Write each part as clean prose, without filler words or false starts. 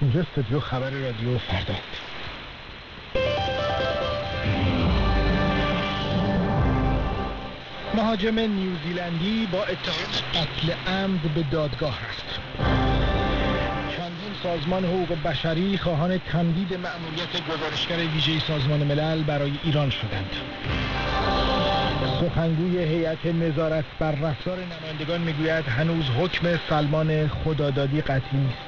اینجا استودیو خبر رادیو فردا. مهاجم نیوزیلندی با اتهام قتل عمد به دادگاه رفت. چندین سازمان حقوق بشری خواهان تمدید مأموریت گزارشگر ویژه سازمان ملل برای ایران شدند. سخنگوی هیئت نظارت بر رفتار نمایندگان میگوید هنوز حکم سلمان خدادادی قطعی نیست.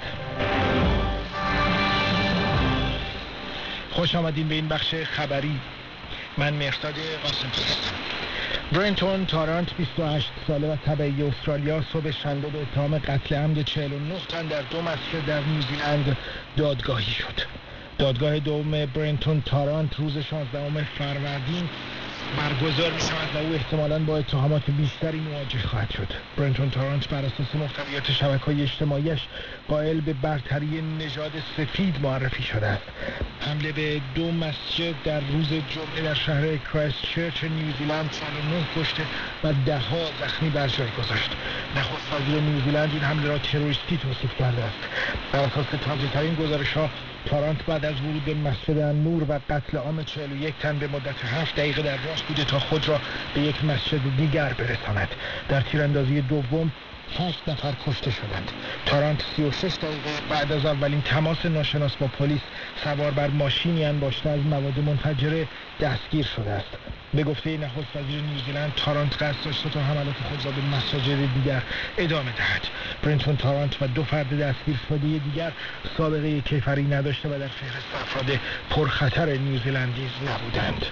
خوش آمدین به این بخش خبری. من مهرداد قاسم هستم. برنتون تارانت 28 ساله و تبعی استرالیا صبح شنبه به اتهام قتل عمد 49 تن در 2 مسجد در نیوزیلند دادگاهی شد. دادگاه دوم برنتون تارانت روز 16 فروردین برگزار می شود و او احتمالاً با اتهامات بیشتری مواجه خواهد شد. برنتون تارانت بر اساس محتویات شبکه‌های اجتماعیش قائل به برتری نژاد سفید معرفی شده است. حمله به 2 مسجد در روز جمعه در شهر کرایستچرچ نیوزیلند 49 کشته و 10 زخمی بر جای گذاشت. نخست وزیر نیوزیلند این حمله را تروریستی توصیف کرده است. بر اساس تازه‌ترین گزارش‌ها تارانت بعد از ورود به مسجد النور و قتل عام 41 تن به مدت 7 دقیقه در راه بوده تا خود را به یک مسجد دیگر برساند. در تیراندازی دوم 8 نفر کشته شدند. تارانت 36 دقیقه بعد از اولین تماس ناشناس با پلیس سوار بر ماشینی انباشته از مواد منفجره دستگیر شده است. به گفته نخست وزیر نیوزیلند تارانت قصد داشته تا حملات خود را به مساجد دیگر ادامه دهد. برنتون تارانت و 2 فرد دستگیر شده دیگر سابقه کیفری نداشته و در فهرست افراد پرخطر نیوزیلند نیز نبودند.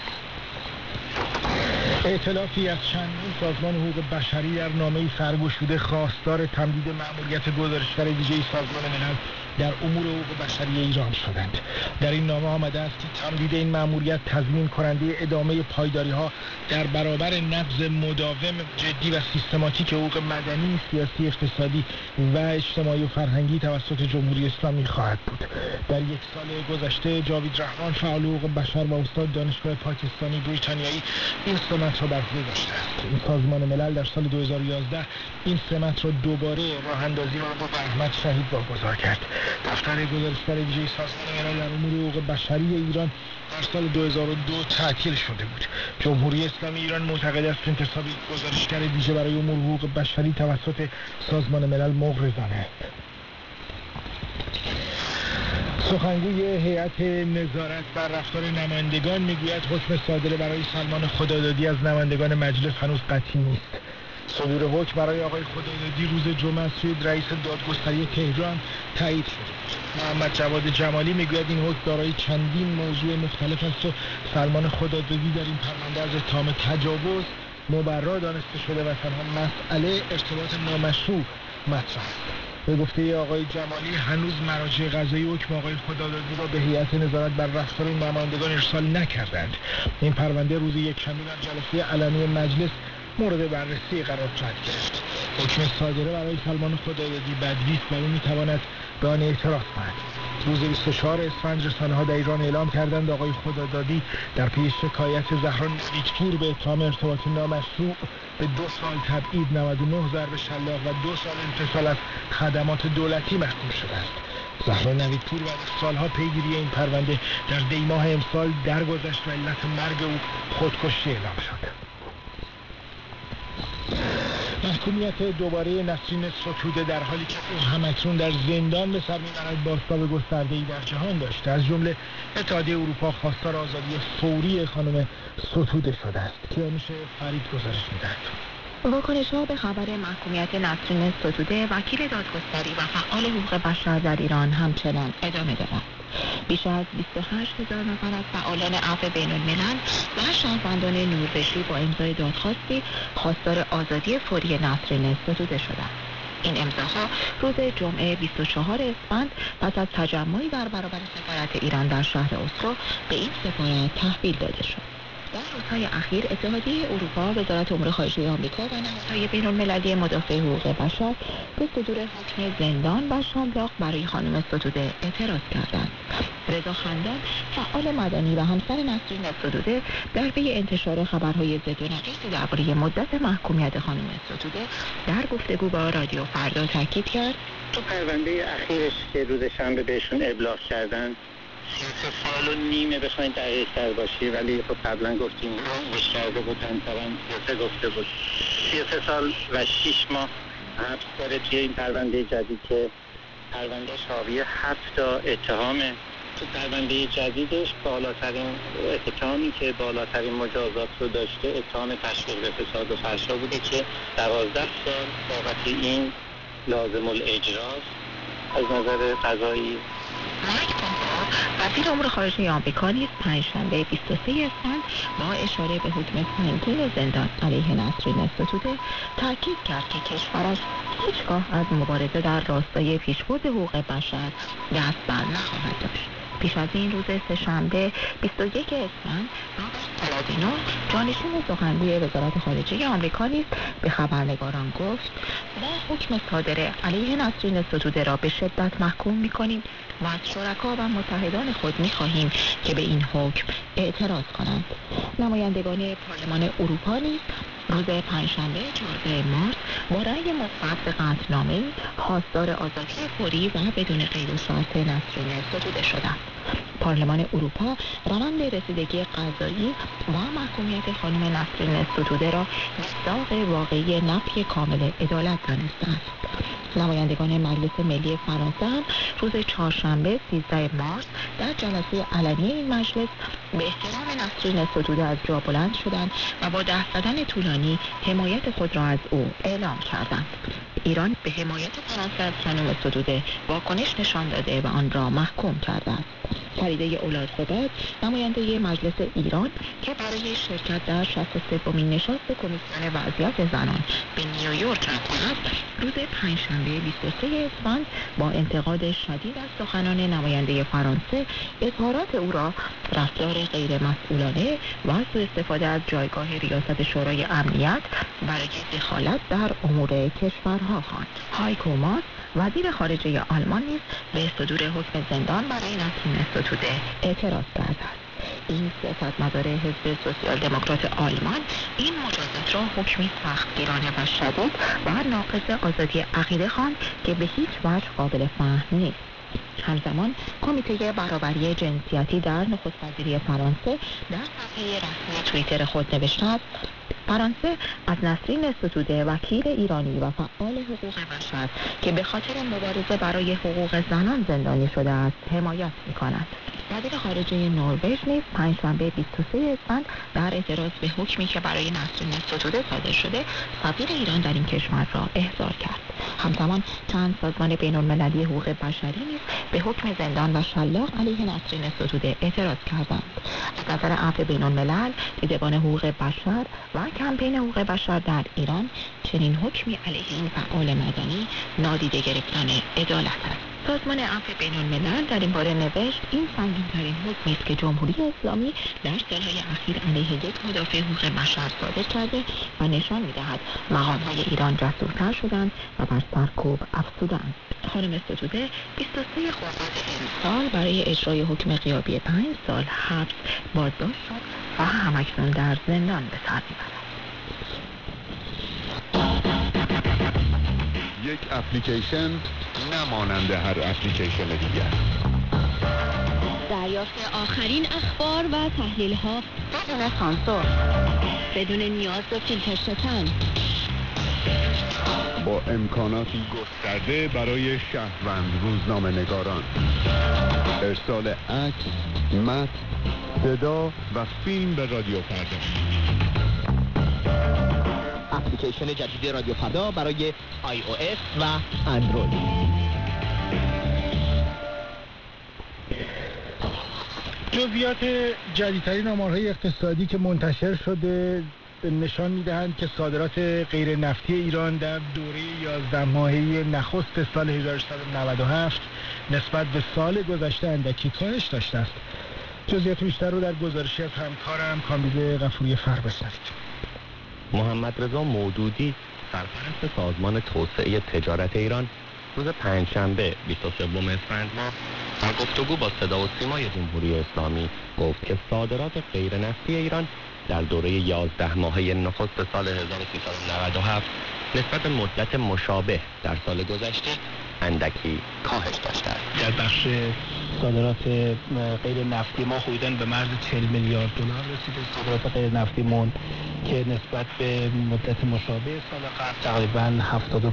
ائتلافی از چندین سازمان حقوق بشری در نامه‌ای سرگشوده خواستار تمدید مأموریت گزارشگر ویژه سازمان ملل در امور حقوق بشری ایران شدند. در این نامه آمده است که تمدید این مأموریت تضمین کننده ادامه پایداری‌ها در برابر نقض مداوم جدی و سیستماتیک حقوق مدنی، سیاسی، اقتصادی و اجتماعی و فرهنگی توسط جمهوری اسلامی خواهد بود. در 1 سال گذشته جاوید رحمان فعال حقوق بشر و استاد دانشگاه پاکستانی بریتانیایی این سمت را بر عهده داشته است. این سازمان ملل در سال 2011 این سمت را دوباره راه اندازی و با احمد شهید واگذار کرد. دفتر گزارشگر ویژه سازمان ملل در امور حقوق بشری ایران در سال 2002 تعطیل شده بود. جمهوری اسلامی ایران معتقد است انتصاب گزارشگر ویژه برای امور حقوق بشری توسط سازمان ملل مغرضانه است. سخنگوی هیئت نظارت بر رفتار نمایندگان میگوید حکم صادره برای سلمان خدادادی از نمایندگان مجلس هنوز قطعی نیست. صدور حکم برای آقای خدادادی روز جمعه از سوی رئیس دادگستری تهران تایید شده. محمد جواد جمالی میگوید این حکم دارای چندین موضوع مختلف است و سلمان خدادادی در این پرونده از اتهام تجاوز مبرا دانسته شده و تنها مسئله ارتباط نامشروع مطرح است. به گفته آقای جمالی هنوز مراجع قضایی حکم آقای خدادادی را به هیئت نظارت بر رفتار نمایندگان ارسال نکردند. این پرونده روز یکشنبه در جلسه علنی مجلس مورد بررسی قرار گرفت. حکم صادره برای سلمان خدادادی بدویست و او میتواند به آن اعتراض کند. روز 24 اسفند رسانه‌ها در ایران اعلام کردند آقای خدادادی در پی شکایت زهران نویدپور به اتهام ارتباط نامشروع به 2 سال تبعید، 99 ضرب شلاق و 2 سال انفصال از خدمات دولتی محکوم شده است. زهران نویدپور بعد از سالها پیگیری این پرونده در دی ماه امسال درگذشت و علت مرگ او خودکشی اعلام شد. محکومیت دوباره نسرین ستوده در حالی که او همکنون در زندان به سر میبرد بازتاب گسترده‌ای در جهان داشته. از جمله اتحادیه اروپا خواستار آزادی فوری خانم ستوده شده است. کیانوش فرید گزارش می‌دهد. واکنش‌ها به خبر محکومیت نسرین ستوده وکیل دادگستری و فعال حقوق بشر در ایران همچنان ادامه دارد. بیش از 28,000 نفر از فعالان عفو بین الملل و شهروندان نوربشی با امضای دادخواستی خواستار آزادی فوری نسرین ستوده شدند. این امضاها روز جمعه 24 اسفند پس از تجمعی در برابر سفارت ایران در شهر اسلو به این سفارت تحویل داده شد. در روزهای اخیر اتحادیه اروپا، وزارت امور خارجه آمریکا و نهادهای بین‌المللی مدافع حقوق بشر به صدور حکم زندان و شلاق برای خانم ستوده اعتراض کردند. رضا خندان، فعال مدنی و همسر نسرین ستوده، در پی انتشار خبرهای ضد و نقیضی درباره مدت محکومیت خانم ستوده در گفتگو با رادیو فردا تاکید کرد: تو پرونده اخیرش که روز شنبه بهشون ابلاغ کردن 33 سال و نیمه، بخواین دقیق تر باشی، ولی خب قبلا گفتیم روش کرده بود، انتران 33 گفته بود. 33 سال و 6 ماه حبس داره توی این پرونده جدید که پروندهش حاوی 7 تا اتهامه. تو پرونده جدیدش بالاترین اتهامی که بالاترین مجازات رو داشته اتهام تشویق به فساد و فحشا بوده که 12 سال بابت این لازم الاجراست از نظر قضایی. وزیر امور خارجه آمریکا نیز پنجشنبه 23 اسفند با اشاره به حکم سنگین زندان علیه نسرین ستوده تاکید کرد که کشورش هیچگاه از مبارزه در راستای پیشبرد حقوق بشر دست بر نخواهد داشت. پیش از این روز سه‌شنبه 21 اسفند رابرت پالادینو، جانشین سخنگوی وزارت خارجه آمریکا نیز به خبرنگاران گفت: ما حکم صادر علیه نسرین ستوده را به شدت محکوم می‌کنیم و از شرکا و متحدان خود می‌خواهیم که به این حکم اعتراض کنند. نمایندگان پارلمان اروپا نیز روز پنجشنبه 14 مارس با رأی مثبت به قطعنامه خواستار آزادی فوری و بدون قید و شرط نسرین ستوده شدند. پارلمان اروپا روند رسیدگی قضایی و محکومیت خانم نسرین ستوده را مصداق واقعی نفی کامل عدالت دانسته است. نمایندگان مجلس ملی فرانسه هم روز چهارشنبه 13 مارس در جلسه علنی این مجلس به احترام نسرین ستوده از جا بلند شدند و با دست زدن طولانی حمایت خود را از او اعلام کردند. ایران به حمایت فرانسه از خانم ستوده واکنش نشان داده و آن را محکوم کرده است. فریده اولادزاده، نماینده مجلس ایران که برای شرکت در 63مین نشست کمیسیون وضعیت زنان به نیویورک رفته است، روز پنجشنبه 23 اسفند با انتقاد شدید از سخنان نماینده فرانسه، اظهارات او را رفتار غیر مسئولانه و سوء استفاده از جایگاه ریاست شورای امنیت برای دخالت در امور کشورها خواند. هایکو ماس، وزیر خارجه آلمان نیز به صدور حکم زندان برای نسرین ستوده اعتراض کرده است. این سیاستمدار حزب سوسیال دموکرات آلمان این مجازات را حکمی سختگیرانه و شدید و ناقض آزادی عقیده خواند که به هیچ وجه قابل فهم نیست. همزمان کمیته برابری جنسیتی در نخست وزیری فرانسه در صفحه رسمی توییتر خود نوشته است: فرانسه از نسرین ستوده، وکیل ایرانی و فعال حقوق بشر که به خاطر مبارزه برای حقوق زنان زندانی شده است، حمایت می‌کند. وزیر خارجه نروژ نیز پنجشنبه 23 اسفند در اعتراض به حکمی که برای نسرین ستوده صادر شده، سفیر ایران در این کشور را احضار کرد. همزمان چند سازمان بین‌المللی حقوق بشری نیز به حکم زندان و شلاق علیه نسرین ستوده اعتراض کردند. از نظر عفو بین‌الملل، دیدگان حقوق بشر و کمپین حقوق بشر در ایران، چنین حکمی علیه این فعال مدنی نادیده گرفتن عدالت است. سازمان عفو بین‌الملل در این باره نوشت: این سنگین‌ترین حکمی است که جمهوری اسلامی در سالهای اخیر علیه یک مدافع حقوق بشر صادر کرده و نشان می‌دهد مقام‌های ایران جسورتر شدند و بر سرکوب افزودند. خانم ستوده 23 خرداد امسال برای اجرای حکم غیابی 5 سال حبس بازداشت شد و همکنون در زندان به سر می‌برد. یک اپلیکیشن نمانند هر اپلیکیشن دیگر. دریافت آخرین اخبار و تحلیل ها بدون سانسور، بدون نیاز به فیلتر شدن، با امکاناتی گسترده برای شهروند روزنامه نگاران، ارسال عکس، متن، صدا و فیلم به رادیو فردا. اپلیکیشن جدید رادیو فردا برای iOS و اندروید. جزئیات جدیدترین آمارهای اقتصادی که منتشر شده نشان می‌دهند که صادرات غیر نفتی ایران در دوره 11 ماهه نخست سال 1897 نسبت به سال گذشته اندکی کاهش داشته است. جزئیات بیشتر رو در گزارشی از همکارم کامبیز غفوری فر بشنوید. محمد رضا مودودی سرپرست سازمان توسعه تجارت ایران روز پنجشنبه 23 اسفند ماه در گفتگو با صدا و سیمای جمهوری اسلامی گفت که صادرات غیر نفتی ایران در دوره 11 ماهه نخست سال 1397 نسبت به مدت مشابه در سال گذشته اندکی کاهش داشته است. در بخش صادرات غیر نفتی ما حدوداً به مرز 40 میلیارد دلار رسیده. صادرات غیر نفتیمون که نسبت به مدت مشابه سال قبل تقریباً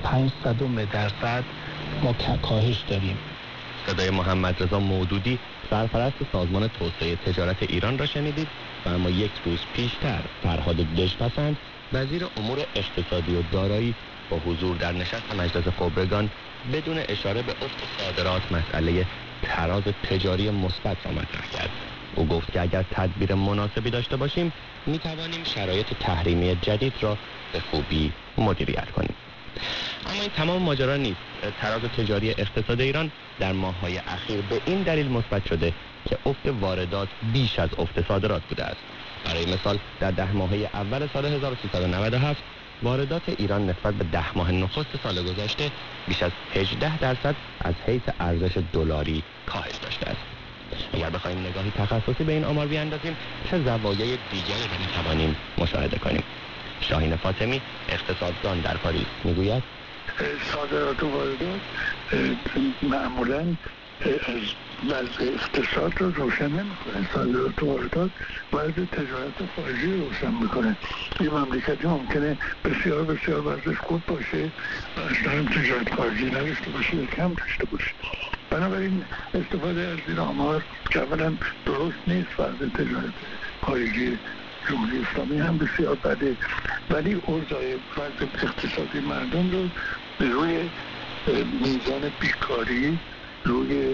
75% ما کاهش داریم. صدای محمد رضا مودودی سرپرست سازمان توسعه تجارت ایران را شنیدید و اما یک روز پیشتر فرهاد دژپسند وزیر امور اقتصادی و دارایی با حضور در نشست مجلس خبرگان بدون اشاره به افت صادرات مسئله تراز تجاری مثبت را مطرح کرد. او گفت که اگر تدبیر مناسبی داشته باشیم می توانیم شرایط تحریمی جدید را به خوبی مدیریت کنیم. اما این تمام ماجرا نیست. تراز تجاری اقتصاد ایران در ماه‌های اخیر به این دلیل مثبت شده که افت واردات بیش از افت صادرات بوده است. برای مثال در 10 ماهه اول سال 1397 واردات ایران نسبت به 10 ماه نخست سال گذشته بیش از 18% از حیث ارزش دلاری کاهش داشته است. اگر بخوایم نگاهی تخصصی به این آمار بیاندازیم چه زوایای دیگری را می‌توانیم مشاهده کنیم؟ شاهین فاطمی اقتصاددان در پاریس میگوید صادرات و واردات معمولاً از وضع اقتصاد رو روشن نمی‌کنه. صادرات و واردات وضع تجارت خارجی رو روشن می‌کنه. یه مملکتی ممکنه بسیار بسیار وضعش خوب باشه و اصلا تجارت خارجی نداشته باشه یا کم داشته باشه. بنابراین استفاده از این آمار که اولاً درست نیست. وضع تجارت خارجی جمهوری اسلامی هم بسیار بده، ولی اوضاع وضع اقتصادی مردم رو به روی میزان بیکاری، روی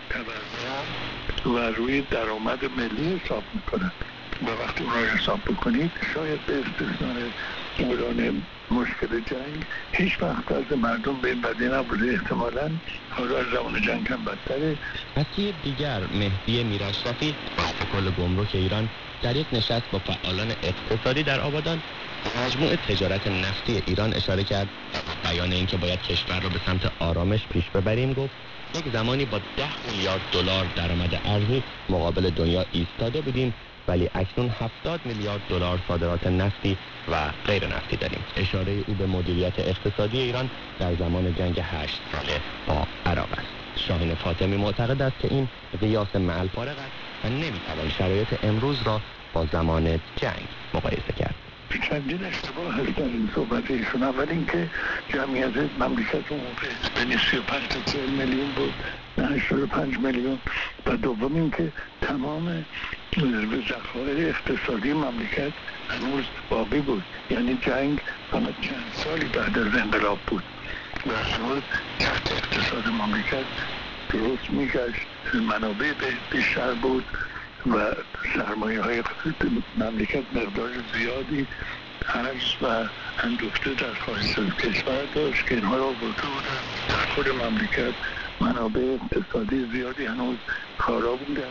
تورم و روی درآمد ملی حساب میکنن و وقتی اون رو حساب بکنید شاید به استثناء دوران مشکل جنگ هیچ وقت از مردم به این بدی نبوده. احتمالاً حالا از زمان جنگ هم بدتره. از سوی دیگر مهدی میراشرفی رئیس کل گمرک ایران در یک نشست با فعالان اقتصادی در آبادان مجموع تجارت نفتی ایران اشاره کرد و بیان اینکه باید کشور را به سمت آرامش پیش ببریم گفت یک زمانی با 10 میلیارد دلار درآمد ارزی مقابل دنیا ایستاده بودیم ولی اکنون 70 میلیارد دلار صادرات نفتی و غیر نفتی داریم. اشاره او به مدیریت اقتصادی ایران در زمان جنگ 8 ساله با عراق است. شاهین فاطمی معتقد است که این قیاس معل فارغ است و نمیتوان شرایط امروز را با زمان جنگ مقایسه کرد. چندین اشتباه هست در این صحبت ایشون. اول اینکه جمعیت مملکت اون موقع بین 35 تا 40 میلیون بود، نه 85 میلیون. و دوم اینکه تمام ذخایر اقتصادی مملکت هنوز باقی بود، یعنی جنگ فقط چند سالی بعد از انقلاب بود و هنوز تحت اقتصاد مملکت درست میگشت، منابع بیشتر بود و سرمایه های مملکت مقدار زیادی ارز و اندوخته در خارج از کشور داشت که اینها را برده بودن در خود مملکت. منابع اقتصادی زیادی هنوز کارا بودن.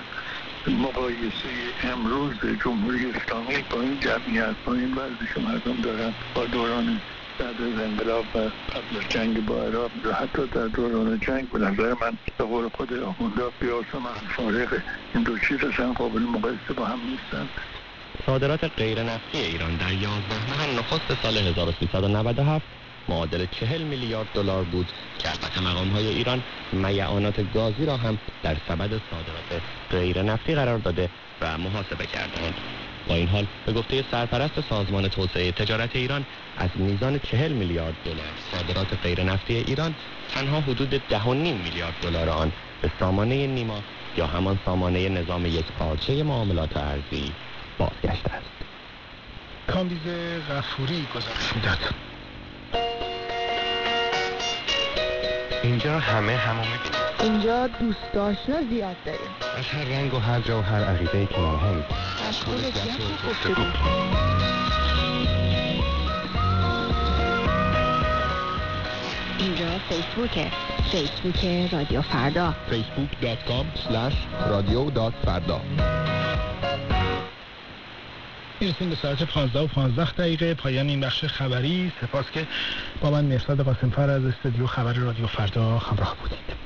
مقایسه امروز جمهوری اسلامی با این جمعیت، با این وضعی که مردم دارن با دوران بعد از انقلاب و قبل از جنگ با عراق و حتی در دوران جنگ به نظر من به قول خود آخونده قیاس من فارغه. این دو چیز اصلا قابل مقایسه با هم نیستن. صادرات غیر نفتی ایران در 11 ماه نخست سال 1397 معادل 40 میلیارد دلار بود که البته مقام‌های ایران میعانات گازی را هم در سبد صادرات غیر نفتی قرار داده و محاسبه کردند. با این حال به گفته سرپرست سازمان توسعه تجارت ایران از میزان 40 میلیارد دلار صادرات غیر نفتی ایران تنها حدود 10.5 میلیارد دلار آن به سامانه نیما یا همان سامانه نظام یک پارچه معاملات ارزی بازگشته است. کامبیز غفوری گزارش میداد. اینجا همه همو میبینیم. اینجا دوست آشنا زیاد داریم. از هر رنگ و هر جا و هر عقیده کنار هم. اینجا فیسبوکه. فیسبوک رادیو فردا. facebook.com/radio.farda میرسیم به ساعت 15:15 پایان این بخش خبری. سپاس که با من مهرداد قاسم‌فر از استودیو خبر رادیو فردا همراه بودید.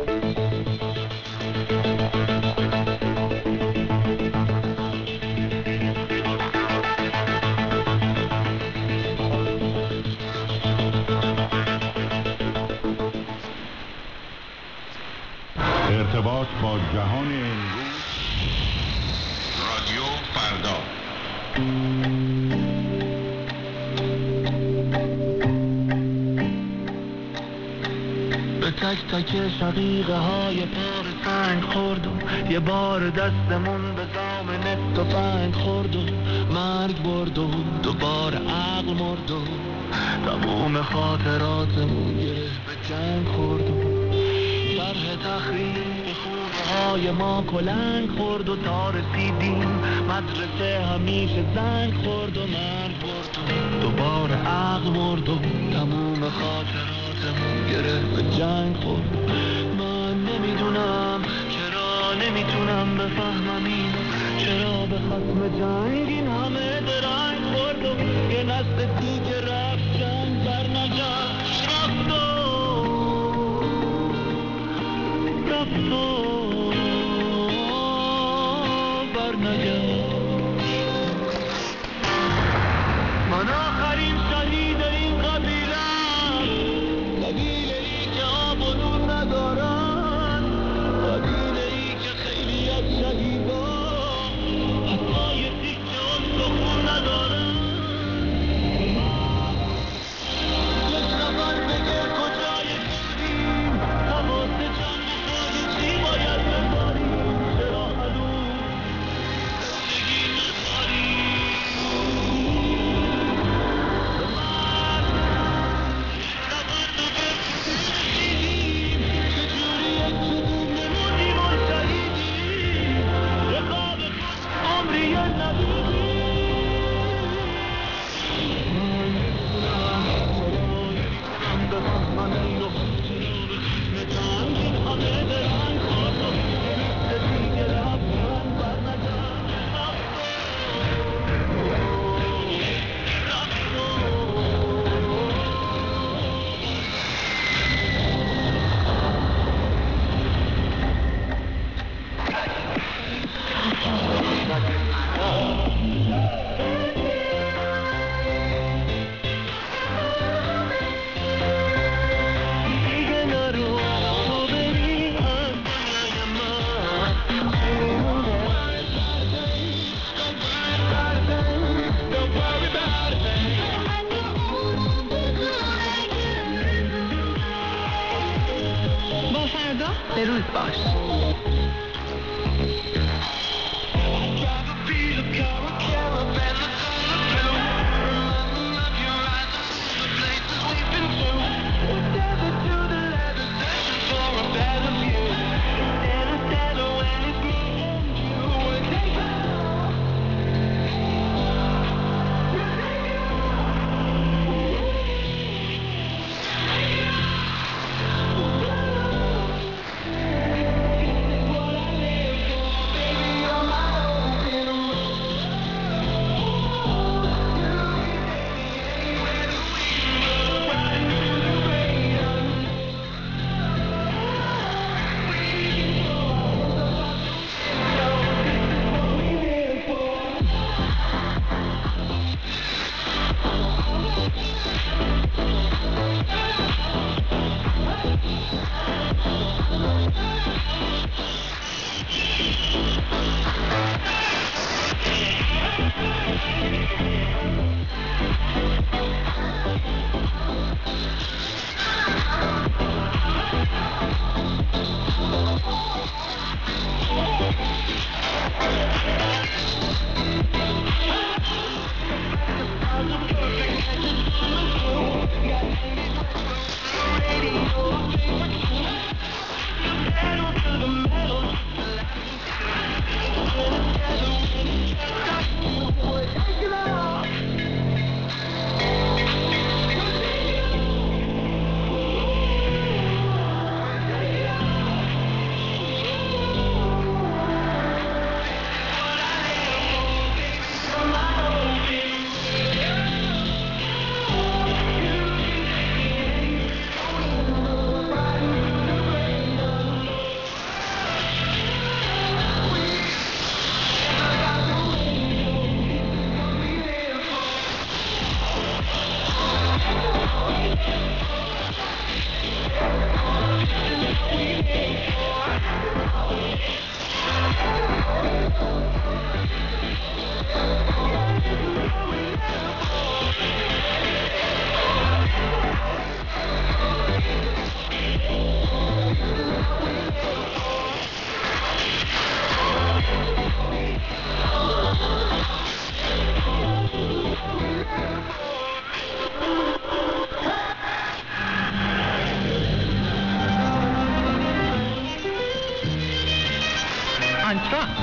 ارتباط با جهان امروز رادیو فردا. به تک تک شقیقه های پار سنگ خوردم، یه بار دستمون به زامن تفنگ خوردم، مرگ بردم دوباره عقل مردم، تموم خاطراتمون گره به جنگ خوردم، طرح تخریب خونه های ما کلنگ خورد و تا رسیدیم مدرسه همیشه زنگ خورد و مرگ بردم دوباره عقل مردم، تموم خاطراتمون گره به جنگ خورد. من نمیدونم چرا نمیتونم بفهمم اینو، چرا به خصم جنگ این همه درنگ خورد و یه نسل دیگه رفت جنگ برنگشت، رفت و برنگشت. من آخرین شهید این قبیله‌ام، قبیله‌ای که آب و نور ندارن، قبیله‌ای که خیلی از شهیدا حتی یه تیکه استخون ندارن. آنتراکس.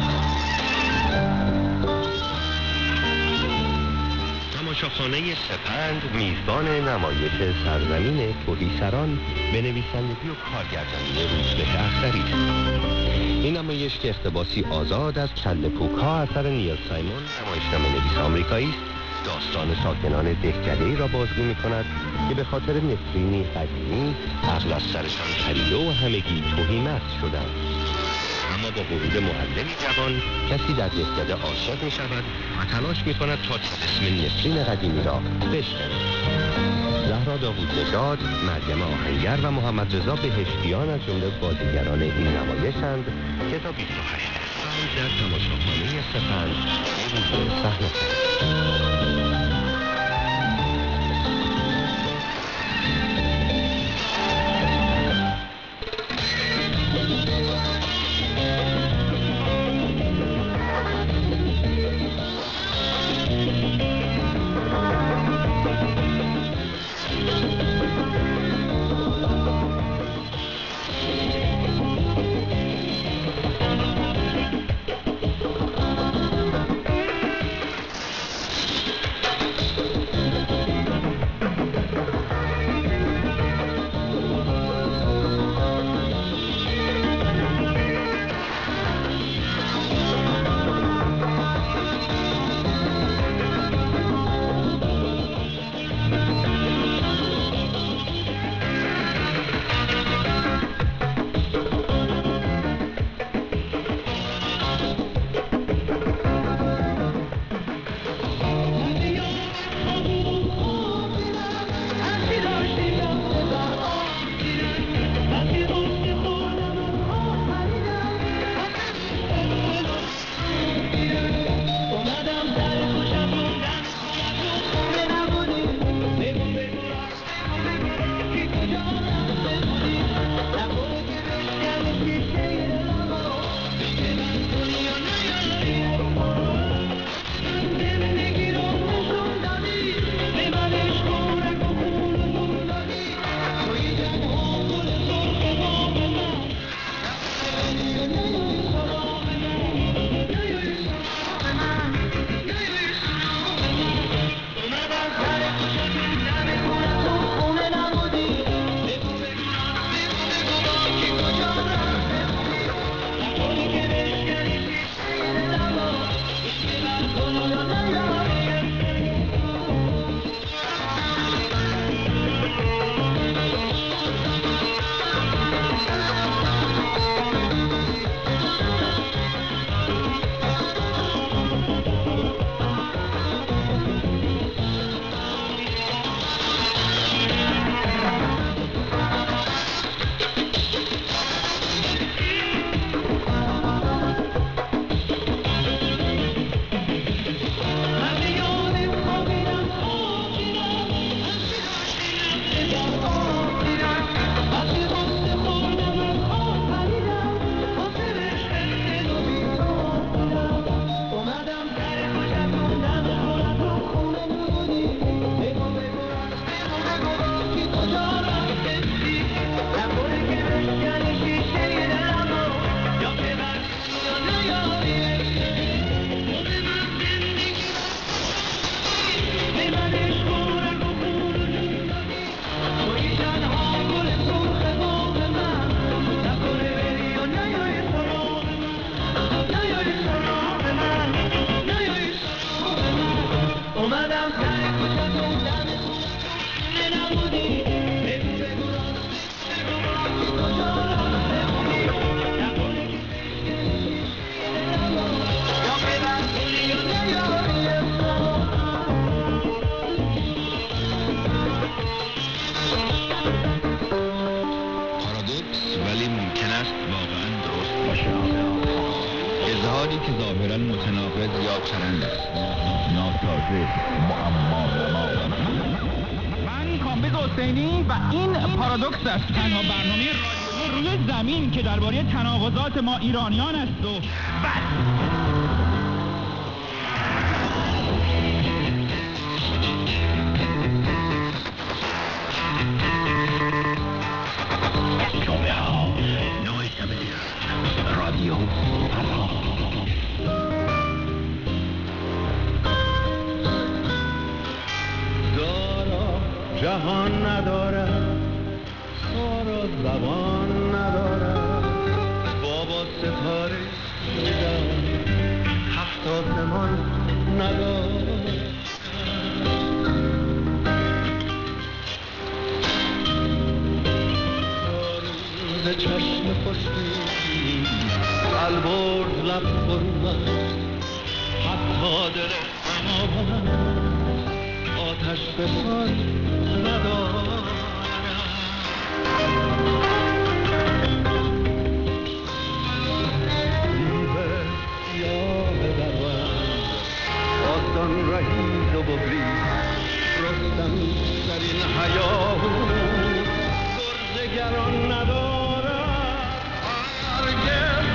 تماشاخانه سپند میزبان نمایش سرزمین تهیسران به نویسندگی و کارگردانی روزبه اختری است. این نمایش که اقتباسی آزاد از کله پوک‌ها اثر نیل سایمون نمایشنامه نویس آمریکایی است، داستان ساکنان دهکده‌ای را بازگو می‌کند که به خاطر نفرینی قدیمی عقل از سرشان پریده و همگی تهیمست شدند. اما با ورود معلمی جوان کسی در دهکده عاشق می‌شود و تلاش می‌کند تا طلسم نفرین قدیمی را بشکند. زهرا داوود نژاد، مریم آهنگر و محمد رضا بهشتیان از جمله بازیگران این نمایش‌اند که تا 28 اسفند در تماشاخانه سپند حضور صحنه دارند. اظهاری که ظاهراً متناقض یا چرند است، ناسازه، معما. من کامبیز حسینی و این پارادوکس است، تنها برنامه رادیویی روی زمین که درباره تناقضات ما ایرانیان است و بس. رادیو فرهاد. جهان ندارد، سارا زبان ندارد، بابا ستاره میدن، هفت آسمان ندارد. به چشم خوشی البرد لب فرود، حتی دل من آتش بسان ندارد. دیوه سیاه دربند آسان رهید و بگرید، رستمی در این حیاه گرزگران ندارد. هرگز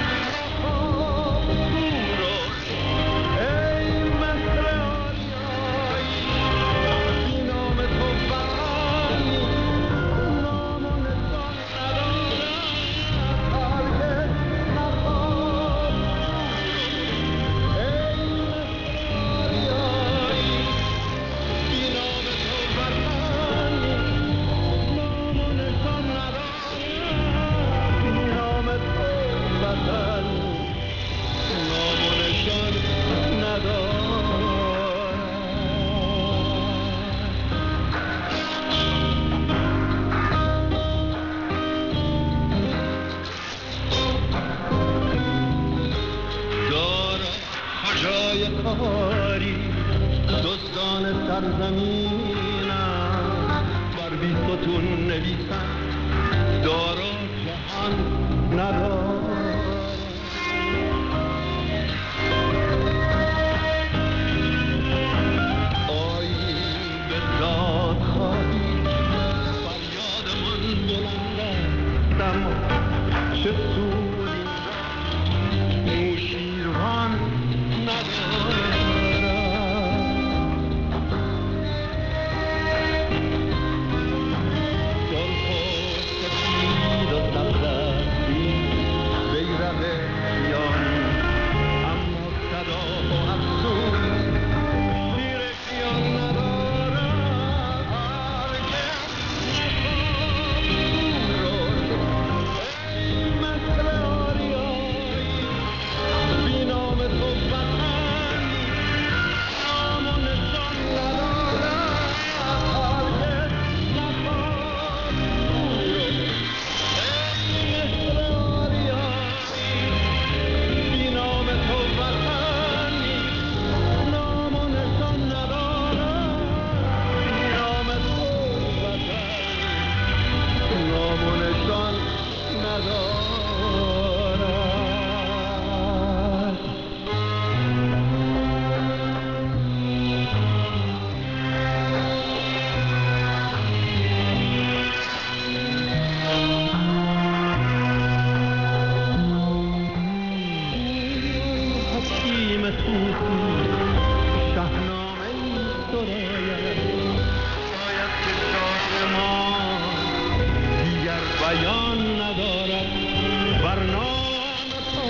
نخواست ای مثل آریایی، بی نام تو وطنی نام و نشان ندارد. هرگز نخواست ای مثل آریایی، بی نام تو وطنی نام و نشان ندارد. بی نام تو وطن نام و نشان ندارد. دارد کجای کاری دزدان سرزمینم، بر بی ستون نویسم دارا جهان ندارد. آیی به داد خواهی فریاد من بلند است، اما چه سود اینجا نوشیروان ندارد. سرخ و سپید و سبزستی بیرق کیانی، اما صدا و افسون شیر کیان ندارد. هرگز ای مثل آریایی، بی نام تو وطنی نام و نشان ندارد. هرگز نخواست ای مثل آریایی، بی نام تو وطنی نام و نشان ندارد. بی نام تو وطن نام و نشان ندارد. حکیم طوسی شاهنامه‌ای سراید، شاید که شاه ما دیگر بیان ندارد. بر نام تو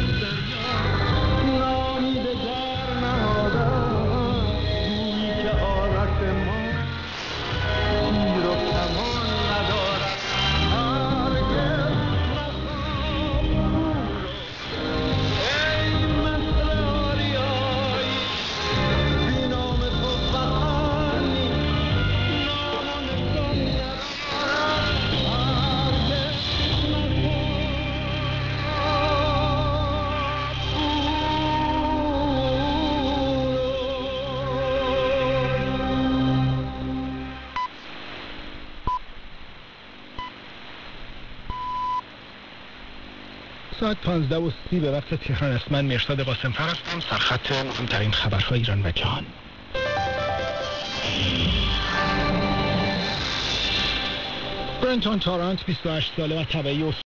دریا نامی دگر نهادند، گویی که آرش ما تیر و کمان ندارد. هرگز ای مثل آریایی، بی نام تو وطنی نام و نشان ندارد. هرگز ساعت 15:30 به وقت تهران است. من مرشاد قاسم‌فر هستم. سرخط مهمترین خبرهای ایران و جهان. برنتون تارانت 28 ساله و تبعی